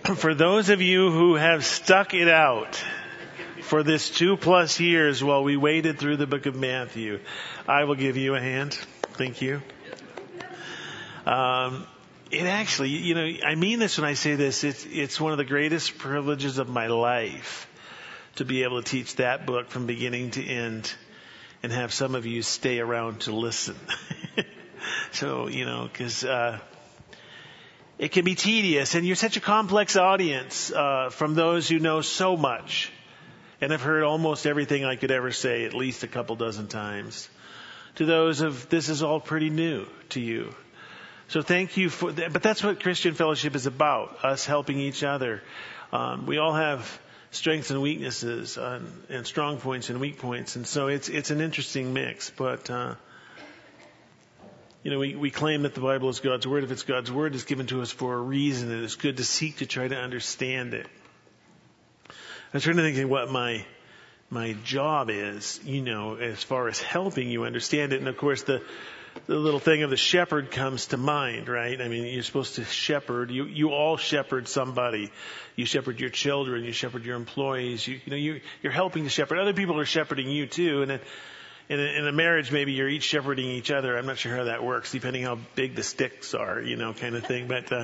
For those of you who have stuck it out for this 2+ years while we waited through the book of Matthew, I will give you a hand. Thank you. It actually, I mean this when I say this, it's one of the greatest privileges of my life to be able to teach that book from beginning to end and have some of you stay around to listen. So, because it can be tedious, and you're such a complex audience from those who know so much and have heard almost everything I could ever say at least a couple dozen times, to those of this is all pretty new to you. So thank you for that. But that's what Christian Fellowship is about, us helping each other. We all have strengths and weaknesses and strong points and weak points, and so it's an interesting mix. But we claim that the Bible is God's Word. If it's God's Word, it's given to us for a reason, and it's good to seek to try to understand it. I was trying to think of what my job is, as far as helping you understand it. And of course, the little thing of the shepherd comes to mind, right? I mean, you're supposed to shepherd. You all shepherd somebody. You shepherd your children. You shepherd your employees. You're helping to shepherd. Other people are shepherding you too. And in a marriage, maybe you're each shepherding each other. I'm not sure how that works, depending how big the sticks are, kind of thing. But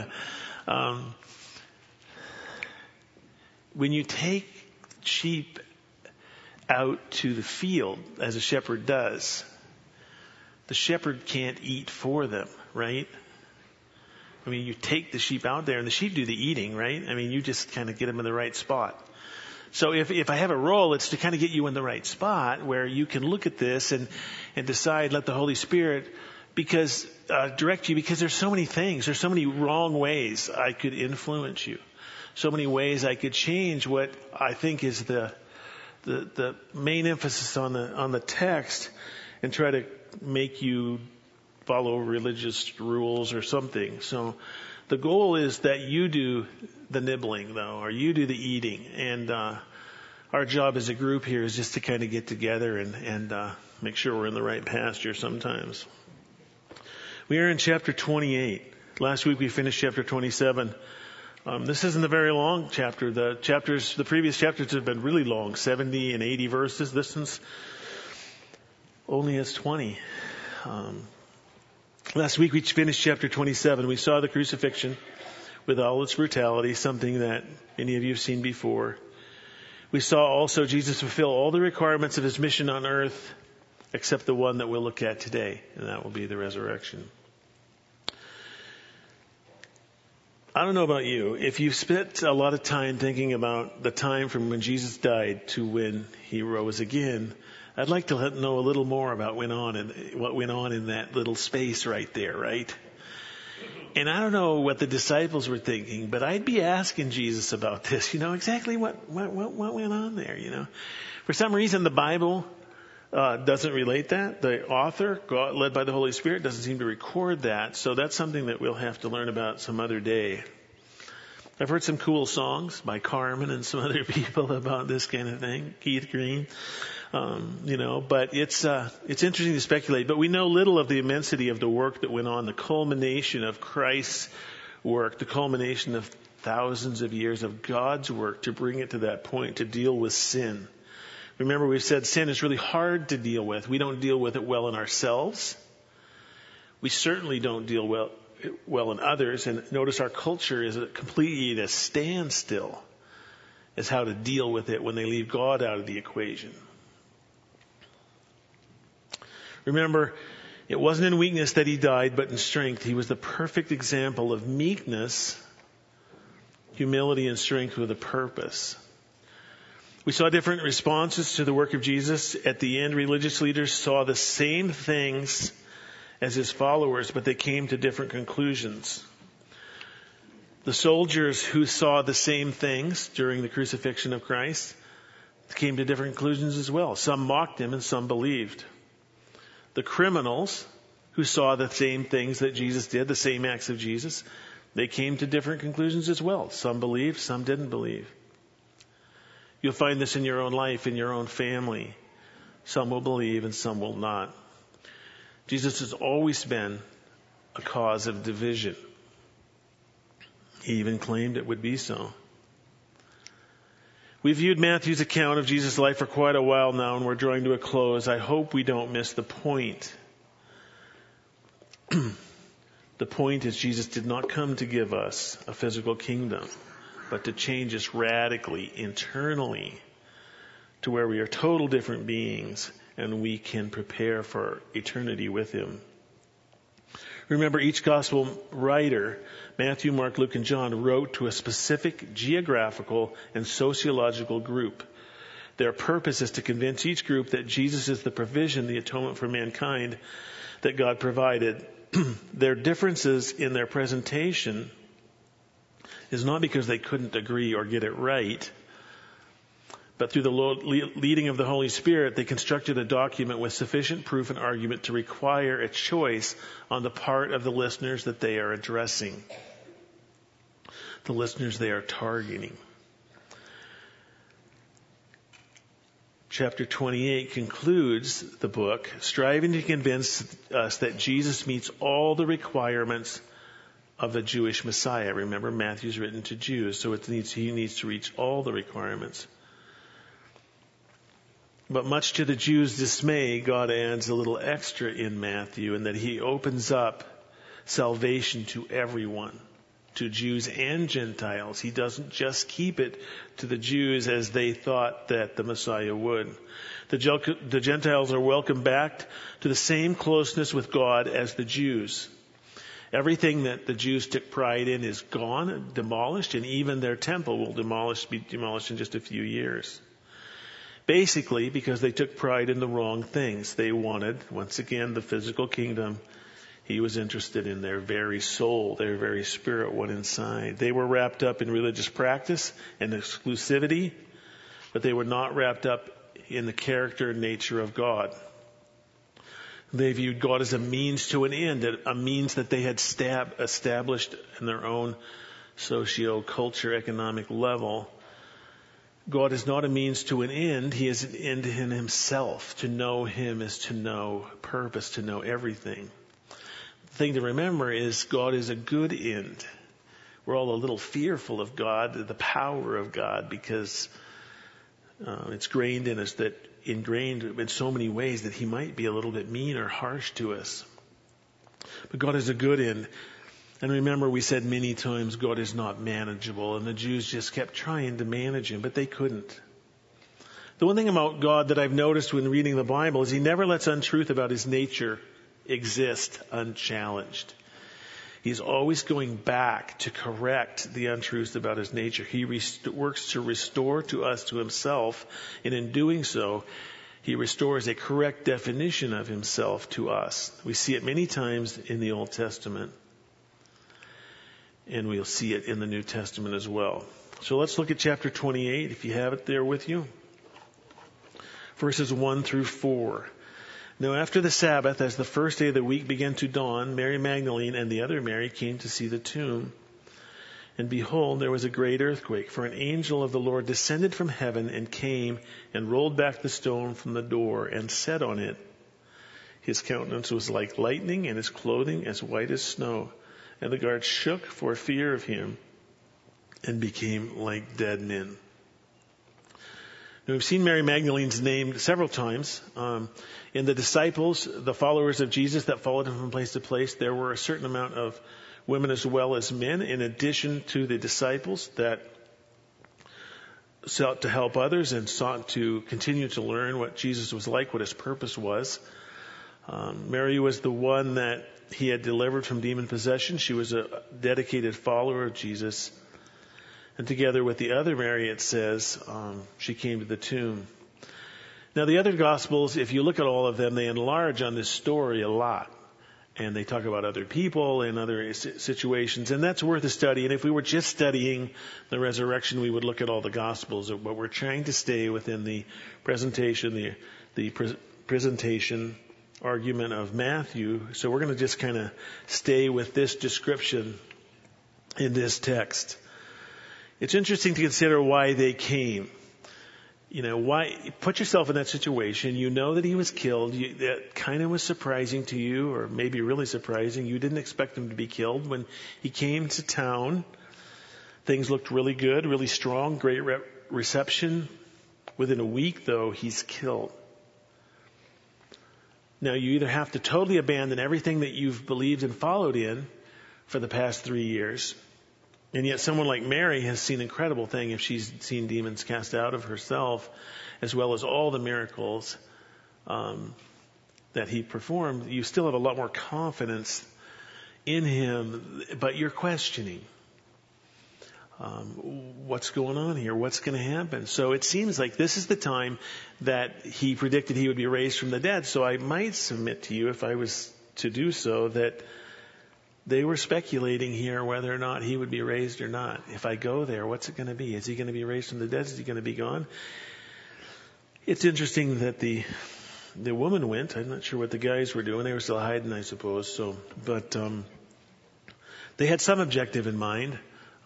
when you take sheep out to the field, as a shepherd does, the shepherd can't eat for them, right? I mean, you take the sheep out there, and the sheep do the eating, right? I mean, you just kind of get them in the right spot. So if I have a role, it's to kind of get you in the right spot where you can look at this and decide, let the Holy Spirit direct you, because there's so many things, there's so many wrong ways I could influence you, so many ways I could change what I think is the main emphasis on the text, and try to make you follow religious rules or something. So the goal is that you do the nibbling, though, or you do the eating. And our job as a group here is just to kind of get together and make sure we're in the right pasture sometimes. We are in chapter 28. Last week we finished chapter 27. This isn't a very long chapter. The previous chapters have been really long, 70 and 80 verses. This one's only has 20. Last week we finished chapter 27. We saw the crucifixion with all its brutality, something that many of you have seen before. We saw also Jesus fulfill all the requirements of his mission on earth, except the one that we'll look at today, and that will be the resurrection. I don't know about you. If you've spent a lot of time thinking about the time from when Jesus died to when he rose again, I'd like to know a little more about what went on in that little space right there, right? And I don't know what the disciples were thinking, but I'd be asking Jesus about this, exactly what went on there, For some reason, the Bible doesn't relate that. The author, God, led by the Holy Spirit, doesn't seem to record that. So that's something that we'll have to learn about some other day. I've heard some cool songs by Carmen and some other people about this kind of thing. Keith Green, but it's interesting to speculate. But we know little of the immensity of the work that went on, the culmination of Christ's work, the culmination of thousands of years of God's work to bring it to that point, to deal with sin. Remember, we've said sin is really hard to deal with. We don't deal with it well in ourselves. We certainly don't deal well in others. And notice our culture is completely at a standstill as how to deal with it when they leave God out of the equation. Remember, it wasn't in weakness that he died, but in strength. He was the perfect example of meekness, humility, and strength with a purpose. We saw different responses to the work of Jesus. At the end, religious leaders saw the same things as his followers, but they came to different conclusions. The soldiers who saw the same things during the crucifixion of Christ came to different conclusions as well. Some mocked him and some believed. The criminals who saw the same things that Jesus did, the same acts of Jesus, they came to different conclusions as well. Some believed, some didn't believe. You'll find this in your own life, in your own family. Some will believe and some will not. Jesus has always been a cause of division. He even claimed it would be so. We viewed Matthew's account of Jesus' life for quite a while now, and we're drawing to a close. I hope we don't miss the point. The point is Jesus did not come to give us a physical kingdom, but to change us radically, internally, to where we are total different beings and we can prepare for eternity with Him. Remember, each gospel writer, Matthew, Mark, Luke, and John, wrote to a specific geographical and sociological group. Their purpose is to convince each group that Jesus is the provision, the atonement for mankind that God provided. Their differences in their presentation is not because they couldn't agree or get it right, but through the leading of the Holy Spirit, they constructed a document with sufficient proof and argument to require a choice on the part of the listeners that they are addressing, the listeners they are targeting. Chapter 28 concludes the book, striving to convince us that Jesus meets all the requirements of the Jewish Messiah. Remember, Matthew's written to Jews, so he needs to reach all the requirements. But much to the Jews' dismay, God adds a little extra in Matthew, in that He opens up salvation to everyone, to Jews and Gentiles. He doesn't just keep it to the Jews as they thought that the Messiah would. The Gentiles are welcomed back to the same closeness with God as the Jews. Everything that the Jews took pride in is gone, demolished, and even their temple will be demolished in just a few years. Basically, because they took pride in the wrong things. They wanted, once again, the physical kingdom. He was interested in their very soul, their very spirit, what inside. They were wrapped up in religious practice and exclusivity, but they were not wrapped up in the character and nature of God. They viewed God as a means to an end, a means that they had established in their own socio-culture economic level. God is not a means to an end. He is an end in Himself. To know Him is to know purpose, to know everything. The thing to remember is God is a good end. We're all a little fearful of God, the power of God, because it's ingrained in so many ways that He might be a little bit mean or harsh to us. But God is a good end. And remember, we said many times God is not manageable, and the Jews just kept trying to manage Him, but they couldn't. The one thing about God that I've noticed when reading the Bible is He never lets untruth about His nature exist unchallenged. He's always going back to correct the untruths about His nature. He works to restore to us to Himself, and in doing so, He restores a correct definition of Himself to us. We see it many times in the Old Testament. And we'll see it in the New Testament as well. So let's look at chapter 28, if you have it there with you. Verses 1 through 4. Now after the Sabbath, as the first day of the week began to dawn, Mary Magdalene and the other Mary came to see the tomb. And behold, there was a great earthquake, for an angel of the Lord descended from heaven and came and rolled back the stone from the door and sat on it. His countenance was like lightning and his clothing as white as snow. And the guards shook for fear of him and became like dead men. Now, we've seen Mary Magdalene's name several times. In the disciples, the followers of Jesus that followed Him from place to place, there were a certain amount of women as well as men, in addition to the disciples that sought to help others and sought to continue to learn what Jesus was like, what His purpose was. Mary was the one that He had delivered from demon possession. She was a dedicated follower of Jesus. And together with the other Mary, it says, she came to the tomb. Now, the other Gospels, if you look at all of them, they enlarge on this story a lot. And they talk about other people and other situations. And that's worth a study. And if we were just studying the resurrection, we would look at all the Gospels. But we're trying to stay within the presentation, the presentation argument of Matthew. So we're going to just kind of stay with this description in this text. It's interesting to consider why they came. Why? Put yourself in that situation. You know that He was killed. That kind of was surprising to you, or maybe really surprising. You didn't expect Him to be killed when He came to town. Things looked really good, really strong, great reception. Within a week, though, he's killed. Now, you either have to totally abandon everything that you've believed and followed in for the past 3 years, and yet someone like Mary has seen incredible things if she's seen demons cast out of herself, as well as all the miracles that he performed. You still have a lot more confidence in him, but you're questioning. What's going on here? What's going to happen? So it seems like this is the time that he predicted he would be raised from the dead. So I might submit to you, if I was to do so, that they were speculating here whether or not he would be raised or not. If I go there, what's it going to be? Is he going to be raised from the dead? Is he going to be gone? It's interesting that the woman went. I'm not sure what the guys were doing. They were still hiding, I suppose. But they had some objective in mind.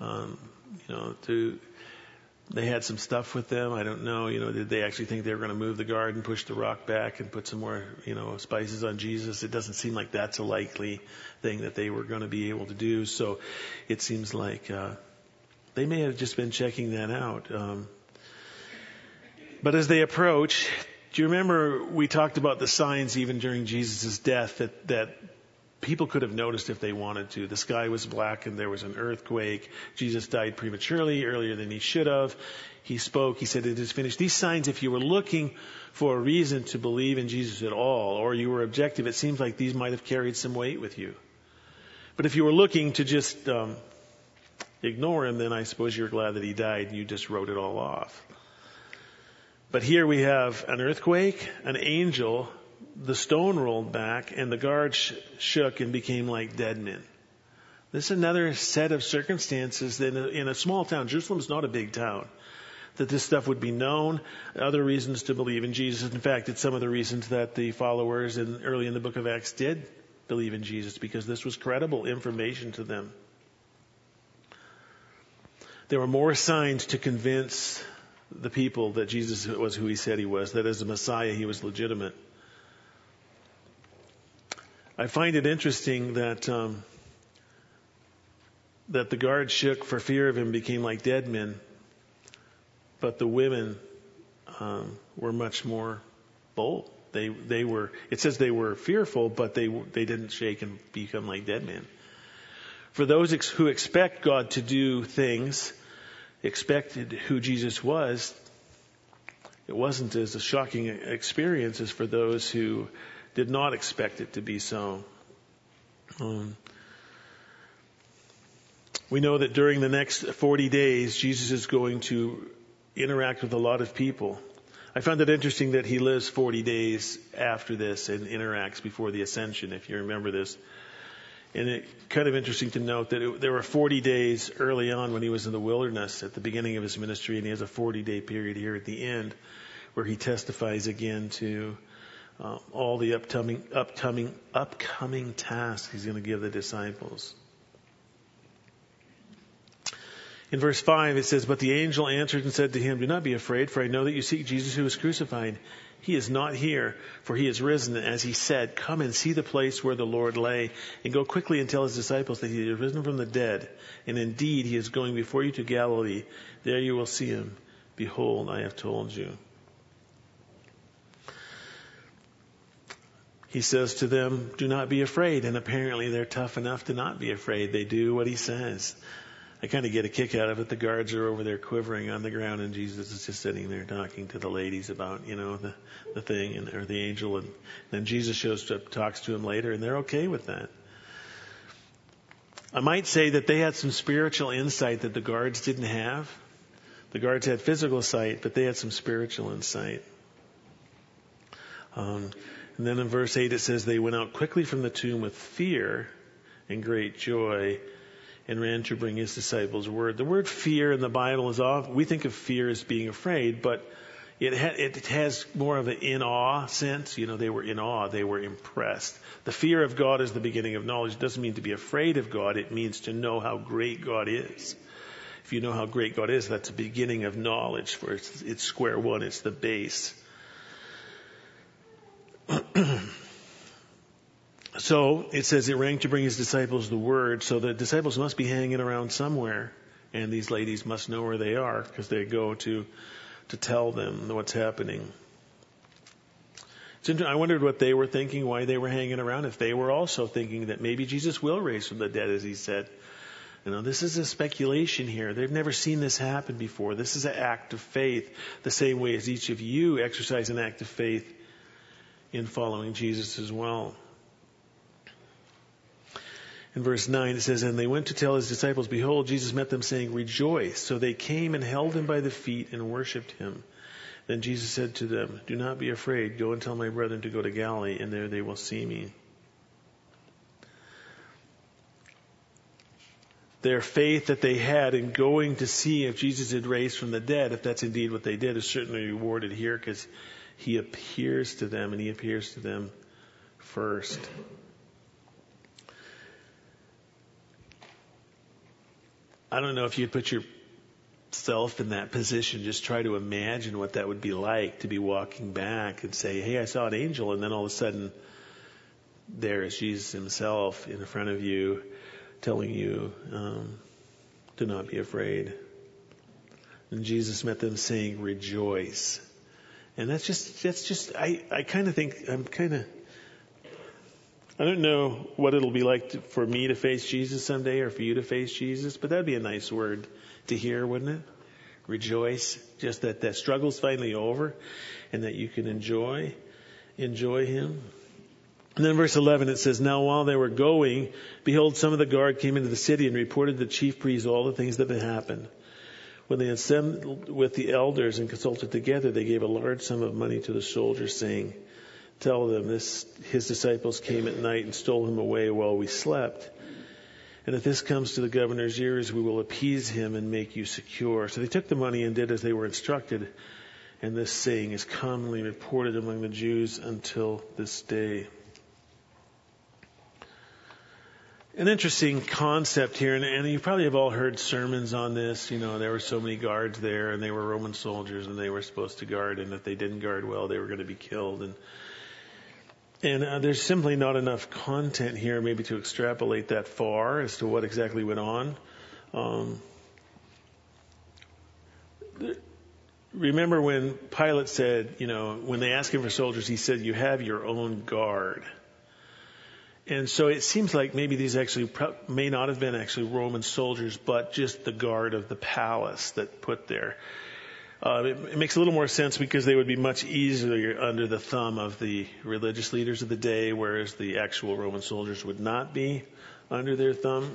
They had some stuff with them. I don't know, did they actually think they were going to move the guard and push the rock back and put some more, spices on Jesus? It doesn't seem like that's a likely thing that they were going to be able to do. So it seems like, they may have just been checking that out. But as they approach, do you remember we talked about the signs even during Jesus' death that people could have noticed if they wanted to? The sky was black and there was an earthquake. Jesus died prematurely, earlier than he should have. He spoke. He said, "It is finished." These signs, if you were looking for a reason to believe in Jesus at all, or you were objective, it seems like these might have carried some weight with you. But if you were looking to just ignore him, then I suppose you're glad that he died and you just wrote it all off. But here we have an earthquake, an angel, the stone rolled back, and the guard shook and became like dead men. This is another set of circumstances that in a small town, Jerusalem's not a big town, that this stuff would be known. Other reasons to believe in Jesus. In fact, it's some of the reasons that the followers early in the book of Acts did believe in Jesus, because this was credible information to them. There were more signs to convince the people that Jesus was who he said he was, that as a Messiah he was legitimate. I find it interesting that the guard shook for fear of him, became like dead men, but the women were much more bold. They were. It says they were fearful, but they didn't shake and become like dead men. For those who expect God to do things, expected who Jesus was, it wasn't as a shocking experience as for those who did not expect it to be so. We know that during the next 40 days, Jesus is going to interact with a lot of people. I found it interesting that he lives 40 days after this and interacts before the ascension, if you remember this. And it's kind of interesting to note that there were 40 days early on when he was in the wilderness at the beginning of his ministry, and he has a 40-day period here at the end where he testifies again to all the upcoming tasks he's going to give the disciples. In verse 5 it says, "But the angel answered and said to him, 'Do not be afraid, for I know that you seek Jesus who was crucified. He is not here, for he is risen, as he said. Come and see the place where the Lord lay, and go quickly and tell his disciples that he is risen from the dead. And indeed, he is going before you to Galilee. There you will see him. Behold, I have told you.'" He says to them, "Do not be afraid." And apparently they're tough enough to not be afraid. They do what he says. I kind of get a kick out of it. The guards are over there quivering on the ground, and Jesus is just sitting there talking to the ladies about, the thing, or the angel. And then Jesus shows up, talks to him later, and they're okay with that. I might say that they had some spiritual insight that the guards didn't have. The guards had physical sight, but they had some spiritual insight. And then in verse 8 it says, "They went out quickly from the tomb with fear and great joy, and ran to bring his disciples word." The word fear in the Bible is often, we think of fear as being afraid, but it has more of an in awe sense. They were in awe. They were impressed. The fear of God is the beginning of knowledge. It doesn't mean to be afraid of God. It means to know how great God is. If you know how great God is, that's the beginning of knowledge. For it's square one. It's the base. So it says it rang to bring his disciples the word. So the disciples must be hanging around somewhere. And these ladies must know where they are because they go to tell them what's happening. I wondered what they were thinking, why they were hanging around, if they were also thinking that maybe Jesus will raise from the dead, as he said. This is a speculation here. They've never seen this happen before. This is an act of faith, the same way as each of you exercise an act of faith in following Jesus as well. In verse 9 it says, "And they went to tell his disciples, behold, Jesus met them, saying, Rejoice. So they came and held him by the feet and worshipped him. Then Jesus said to them, Do not be afraid. Go and tell my brethren to go to Galilee, and there they will see me." Their faith that they had in going to see if Jesus had raised from the dead, if that's indeed what they did, is certainly rewarded here because he appears to them, and he appears to them first. I don't know if you'd put yourself in that position. Just try to imagine what that would be like to be walking back and say, hey, I saw an angel. And then all of a sudden, there is Jesus himself in front of you telling you to not be afraid. And Jesus met them saying, Rejoice. And that's just, I kind of think, I don't know what it'll be like for me to face Jesus someday or for you to face Jesus, but that'd be a nice word to hear, wouldn't it? Rejoice. Just that struggle's finally over and that you can enjoy him. And then verse 11 it says, "Now while they were going, behold, some of the guard came into the city and reported to the chief priests all the things that had happened. When they had assembled with the elders and consulted together, they gave a large sum of money to the soldiers, saying, Tell them his disciples came at night and stole him away while we slept. And if this comes to the governor's ears, we will appease him and make you secure." So they took the money and did as they were instructed. And this saying is commonly reported among the Jews until this day. An interesting concept here, and you probably have all heard sermons on this. There were so many guards there, and they were Roman soldiers, and they were supposed to guard, and if they didn't guard well, they were going to be killed. And there's simply not enough content here maybe to extrapolate that far as to what exactly went on. Remember when Pilate said, when they asked him for soldiers, he said, you have your own guard. And so it seems like maybe these actually may not have been actually Roman soldiers, but just the guard of the palace that put there. It makes a little more sense because they would be much easier under the thumb of the religious leaders of the day, whereas the actual Roman soldiers would not be under their thumb.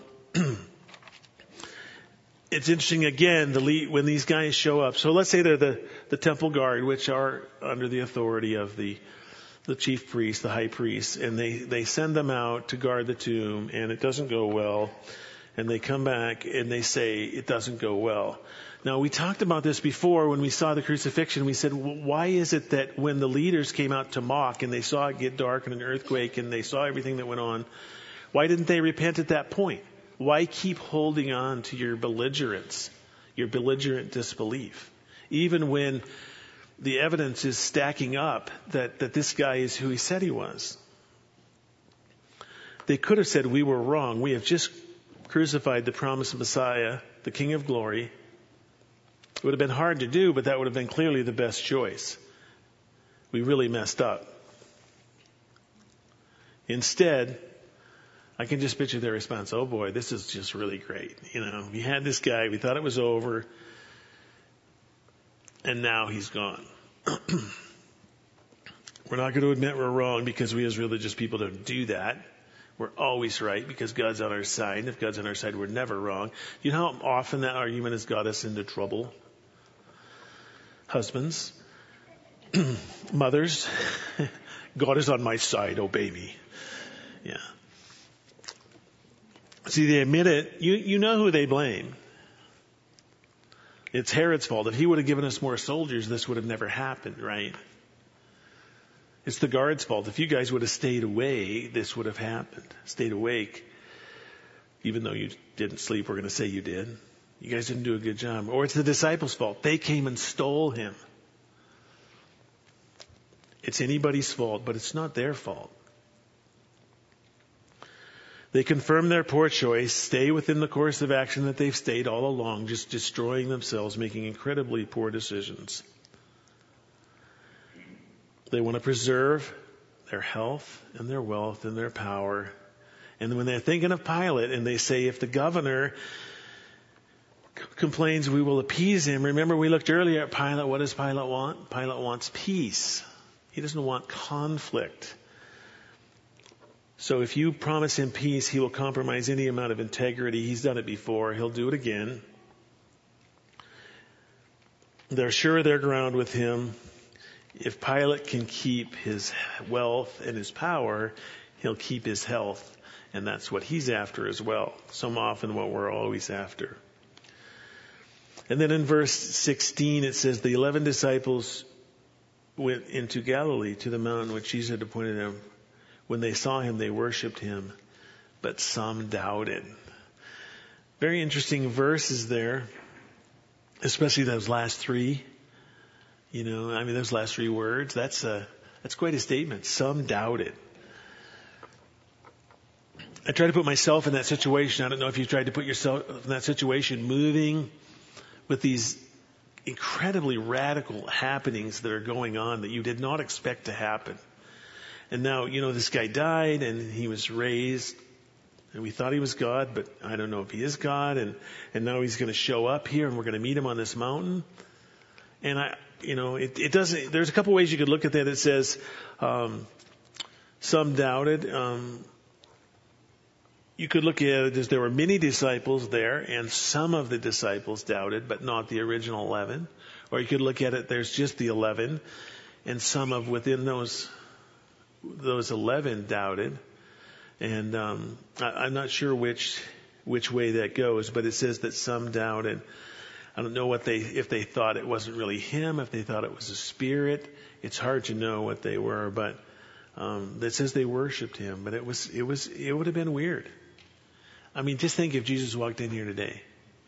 It's interesting, again, when these guys show up. So let's say they're the temple guard, which are under the authority of the chief priest, the high priest, and they send them out to guard the tomb, and it doesn't go well. And they come back and they say it doesn't go well. Now, we talked about this before when we saw the crucifixion. We said, why is it that when the leaders came out to mock and they saw it get dark and an earthquake and they saw everything that went on, why didn't they repent at that point? Why keep holding on to your belligerence, your belligerent disbelief, even when the evidence is stacking up that this guy is who he said he was? They could have said, we were wrong. We have just crucified the promised Messiah, the King of Glory. It would have been hard to do, but that would have been clearly the best choice. We really messed up. Instead, I can just picture their response. Oh boy, this is just really great. We had this guy, we thought it was over, and now he's gone. We're not going to admit we're wrong because we as religious people don't do that. We're always right because God's on our side. If God's on our side, we're never wrong. You know how often that argument has got us into trouble? Husbands, mothers, God is on my side, obey me. Yeah. See, they admit it. You know who they blame. It's Herod's fault. If he would have given us more soldiers, this would have never happened, right? It's the guard's fault. If you guys would have stayed away, this would have happened. Stayed awake. Even though you didn't sleep, we're going to say you did. You guys didn't do a good job. Or it's the disciples' fault. They came and stole him. It's anybody's fault, but it's not their fault. They confirm their poor choice, stay within the course of action that they've stayed all along, just destroying themselves, making incredibly poor decisions. They want to preserve their health and their wealth and their power. And when they're thinking of Pilate and they say, if the governor complains, we will appease him. Remember, we looked earlier at Pilate. What does Pilate want? Pilate wants peace. He doesn't want conflict. So if you promise him peace, he will compromise any amount of integrity. He's done it before. He'll do it again. They're sure of their ground with him. If Pilate can keep his wealth and his power, he'll keep his health. And that's what he's after as well. So often what we're always after. And then in verse 16 it says, the 11 disciples went into Galilee to the mountain which Jesus had appointed them. When they saw him, they worshipped him, but some doubted. Very interesting verses there, especially those last three. Those last three words, that's quite a statement. Some doubted. I try to put myself in that situation. I don't know if you've tried to put yourself in that situation, moving with these incredibly radical happenings that are going on that you did not expect to happen. And now, this guy died and he was raised and we thought he was God, but I don't know if he is God. And now he's going to show up here and we're going to meet him on this mountain. And it doesn't, there's a couple ways you could look at that. It says, some doubted. You could look at it as there were many disciples there and some of the disciples doubted, but not the original 11. Or you could look at it, there's just the 11 and some of within those 11 doubted. And I'm not sure which way that goes, but it says that some doubted. I don't know if they thought it wasn't really him, if they thought it was a spirit. It's hard to know what they were, but it says they worshipped him. But it would have been weird. Just think if Jesus walked in here today.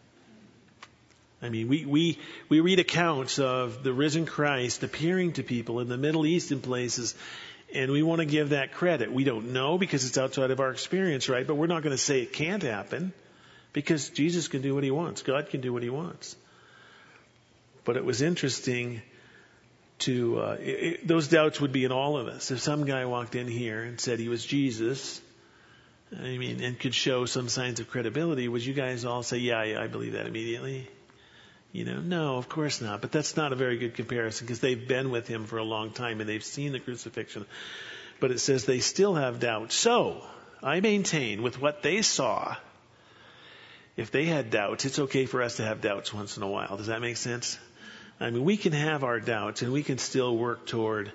We read accounts of the risen Christ appearing to people in the Middle East and places, and we want to give that credit. We don't know because it's outside of our experience, right? But we're not going to say it can't happen because Jesus can do what he wants. God can do what he wants. But it was interesting those doubts would be in all of us. If some guy walked in here and said he was Jesus, and could show some signs of credibility, would you guys all say, yeah, I believe that immediately? No, of course not. But that's not a very good comparison because they've been with him for a long time and they've seen the crucifixion. But it says they still have doubts. So I maintain with what they saw, if they had doubts, it's okay for us to have doubts once in a while. Does that make sense? We can have our doubts and we can still work toward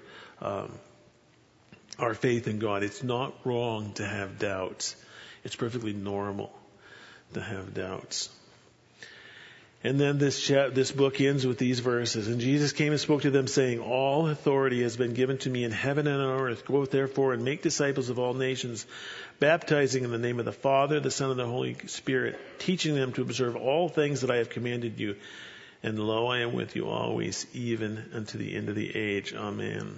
our faith in God. It's not wrong to have doubts. It's perfectly normal to have doubts. And then this book ends with these verses. And Jesus came and spoke to them, saying, all authority has been given to me in heaven and on earth. Go therefore and make disciples of all nations, baptizing in the name of the Father, the Son, and the Holy Spirit, teaching them to observe all things that I have commanded you. And lo, I am with you always, even unto the end of the age. Amen.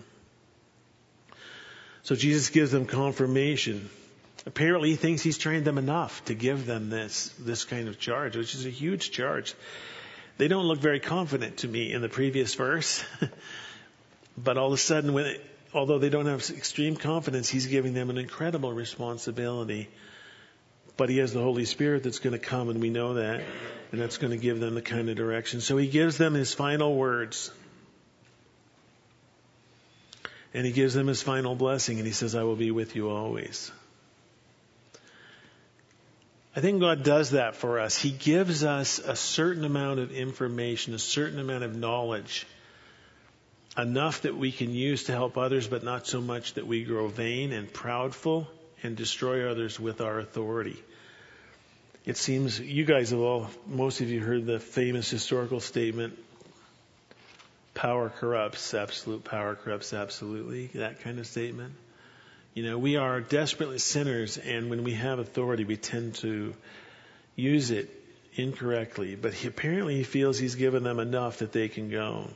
So Jesus gives them confirmation. Apparently he thinks he's trained them enough to give them this kind of charge, which is a huge charge. They don't look very confident to me in the previous verse. But all of a sudden, although they don't have extreme confidence, he's giving them an incredible responsibility. But he has the Holy Spirit that's going to come, and we know that. And that's going to give them the kind of direction. So he gives them his final words. And he gives them his final blessing. And he says, I will be with you always. I think God does that for us. He gives us a certain amount of information, a certain amount of knowledge. Enough that we can use to help others, but not so much that we grow vain and proudful and destroy others with our authority. It seems you guys most of you heard the famous historical statement, power corrupts, absolute power corrupts absolutely, that kind of statement. We are desperately sinners, and when we have authority, we tend to use it incorrectly. But apparently he feels he's given them enough that they can go.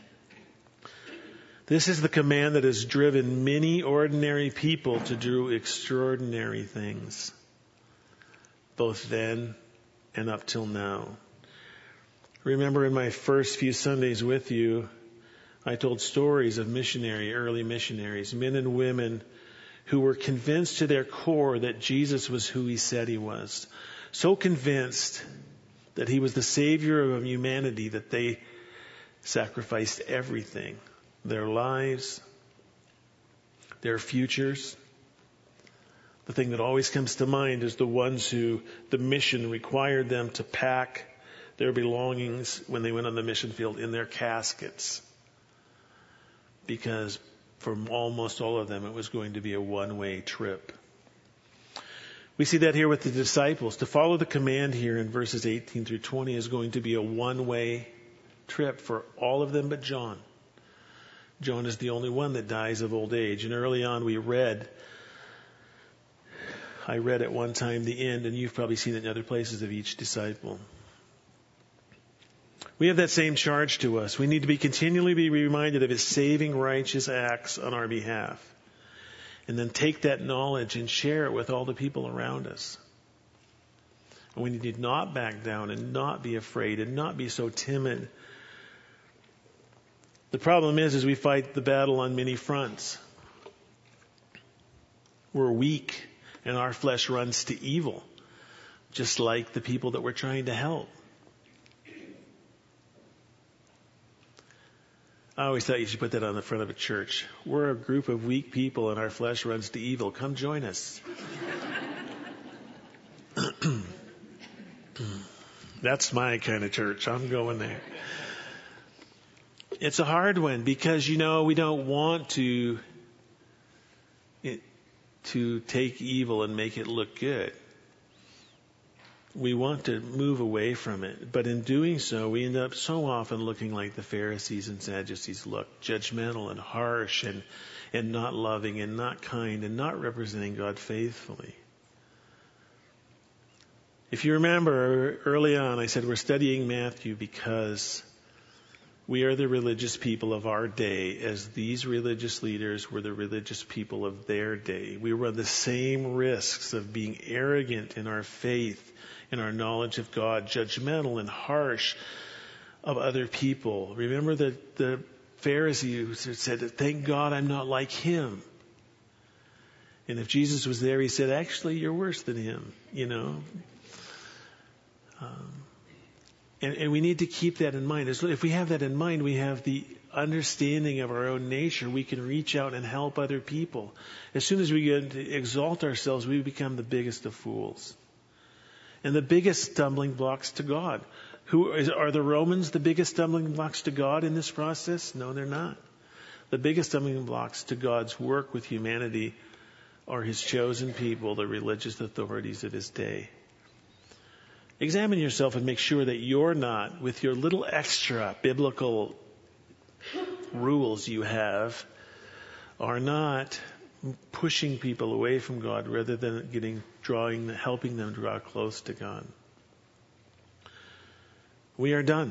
This is the command that has driven many ordinary people to do extraordinary things. both then and up till now. Remember in my first few Sundays with you, I told stories of early missionaries, men and women who were convinced to their core that Jesus was who he said he was. So convinced that he was the Savior of humanity that they sacrificed everything, their lives, their futures. The thing that always comes to mind is the ones who the mission required them to pack their belongings when they went on the mission field in their caskets. Because for almost all of them, it was going to be a one-way trip. We see that here with the disciples. To follow the command here in verses 18 through 20 is going to be a one-way trip for all of them but John. John is the only one that dies of old age. And early on I read at one time the end, and you've probably seen it in other places, of each disciple. We have that same charge to us. We need to continually be reminded of his saving righteous acts on our behalf. And then take that knowledge and share it with all the people around us. And we need to not back down and not be afraid and not be so timid. The problem is we fight the battle on many fronts. We're weak and our flesh runs to evil, just like the people that we're trying to help. I always thought you should put that on the front of a church. We're a group of weak people and our flesh runs to evil. Come join us. That's my kind of church. I'm going there. It's a hard one because, we don't want to take evil and make it look good. We want to move away from it. But in doing so, we end up so often looking like the Pharisees and Sadducees look, judgmental and harsh and not loving and not kind and not representing God faithfully. If you remember early on, I said we're studying Matthew because we are the religious people of our day, as these religious leaders were the religious people of their day. We run the same risks of being arrogant in our faith, in our knowledge of God, judgmental and harsh of other people. Remember the Pharisee who said, "Thank God I'm not like him." And if Jesus was there, he said, "Actually, you're worse than him," And we need to keep that in mind. If we have that in mind, we have the understanding of our own nature. We can reach out and help other people. As soon as we get to exalt ourselves, we become the biggest of fools. And the biggest stumbling blocks to God. Are the Romans the biggest stumbling blocks to God in this process? No, they're not. The biggest stumbling blocks to God's work with humanity are his chosen people, the religious authorities of his day. Examine yourself and make sure that you're not, with your little extra biblical rules you have, are not pushing people away from God rather than helping them draw close to God. We are done.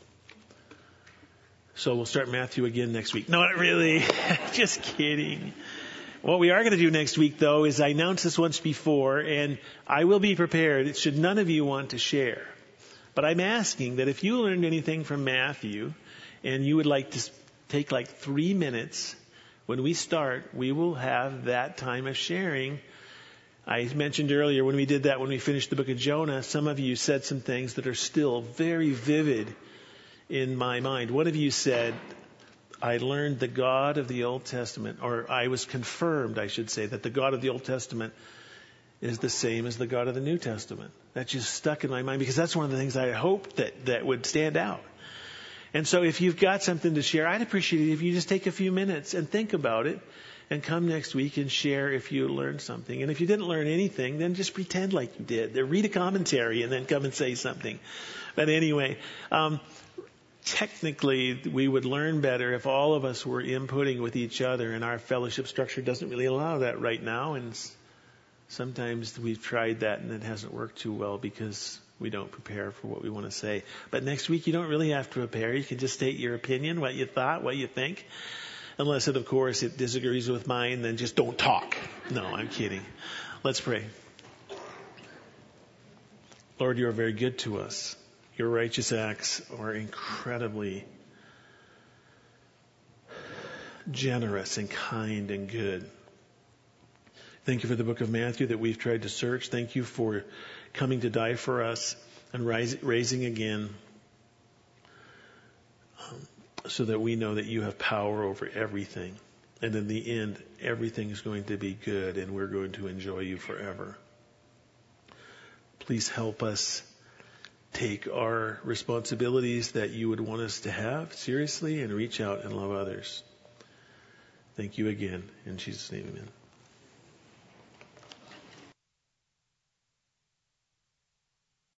So we'll start Matthew again next week. No, not really. Just kidding. What we are going to do next week, though, is I announced this once before, and I will be prepared should none of you want to share. But I'm asking that if you learned anything from Matthew and you would like to take 3 minutes, when we start, we will have that time of sharing. I mentioned earlier when we did that, when we finished the book of Jonah, some of you said some things that are still very vivid in my mind. One of you said, I learned the God of the Old Testament, or I was confirmed, I should say, that the God of the Old Testament is the same as the God of the New Testament. That just stuck in my mind because that's one of the things I hoped that would stand out. And so if you've got something to share, I'd appreciate it if you just take a few minutes and think about it and come next week and share if you learned something. And if you didn't learn anything, then just pretend like you did. Read a commentary and then come and say something. But anyway, technically, we would learn better if all of us were inputting with each other, and our fellowship structure doesn't really allow that right now. And sometimes we've tried that and it hasn't worked too well because we don't prepare for what we want to say. But next week, you don't really have to prepare. You can just state your opinion, what you thought, what you think. Unless, of course, it disagrees with mine, then just don't talk. No, I'm kidding. Let's pray. Lord, you are very good to us. Your righteous acts are incredibly generous and kind and good. Thank you for the book of Matthew that we've tried to search. Thank you for coming to die for us and raising again, so that we know that you have power over everything. And in the end, everything is going to be good and we're going to enjoy you forever. Please help us take our responsibilities that you would want us to have seriously and reach out and love others. Thank you again. In Jesus' name, amen.